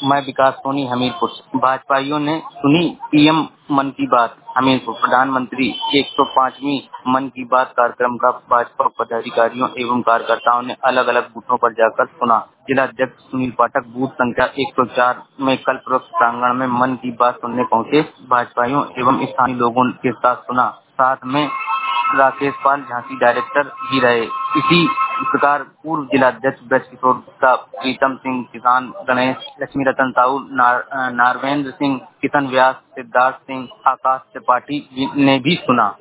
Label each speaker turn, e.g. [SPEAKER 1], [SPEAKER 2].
[SPEAKER 1] मैं विकास सोनी हमीरपुर से। भाजपाइयों ने सुनी पीएम मन की बात। हमीरपुर प्रधानमंत्री 105वीं मन की बात कार्यक्रम का भाजपा पदाधिकारियों एवं कार्यकर्ताओं ने अलग अलग बूथों पर जाकर सुना। जिला अध्यक्ष सुनील पाठक बूथ संख्या 104 में कल पूर्व प्रांगण में मन की बात सुनने पहुंचे। भाजपाइयों एवं स्थानीय लोगों के साथ सुना। साथ में राकेश पाल झांसी डायरेक्टर भी रहे। इसी प्रकार पूर्व जिलाध्यक्ष ब्रज किशोर गुप्ता, प्रीतम सिंह, किसान गणेश, लक्ष्मी रतन साहू, नारवेंद्र सिंह, किशन व्यास, सिद्धार्थ सिंह, आकाश त्रिपाठी ने भी सुना।